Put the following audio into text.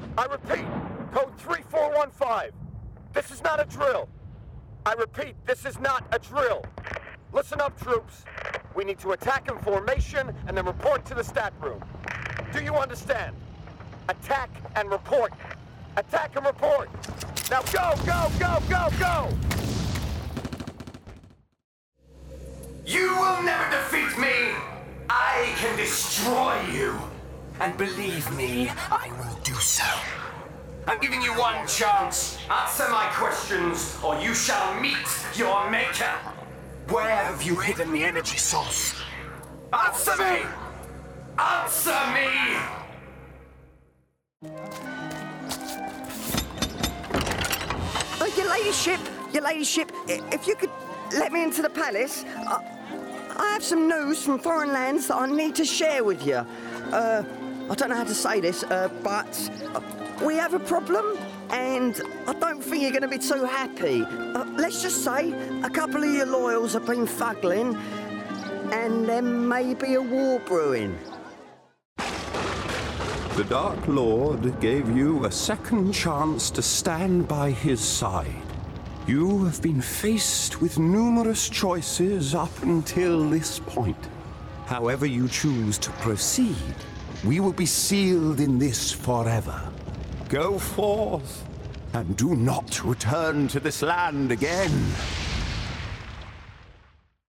I repeat, code 3415. This is not a drill. I repeat, this is not a drill. Listen up, troops. We need to attack in formation and then report to the stat room. Do you understand? Attack and report. Attack and report. Now go, go, go, go, go! You will never defeat me! I can destroy you! And believe me, I will do so. I'm giving you one chance. Answer my questions, or you shall meet your maker. Where have you hidden the energy source? Answer me! Answer me! Your ladyship, if you could let me into the palace, I have some news from foreign lands that I need to share with you. I don't know how to say this, but we have a problem, and I don't think you're going to be too happy. Let's just say a couple of your loyals have been fuggling, and there may be a war brewing. The Dark Lord gave you a second chance to stand by his side. You have been faced with numerous choices up until this point. However you choose to proceed, we will be sealed in this forever. Go forth, and do not return to this land again.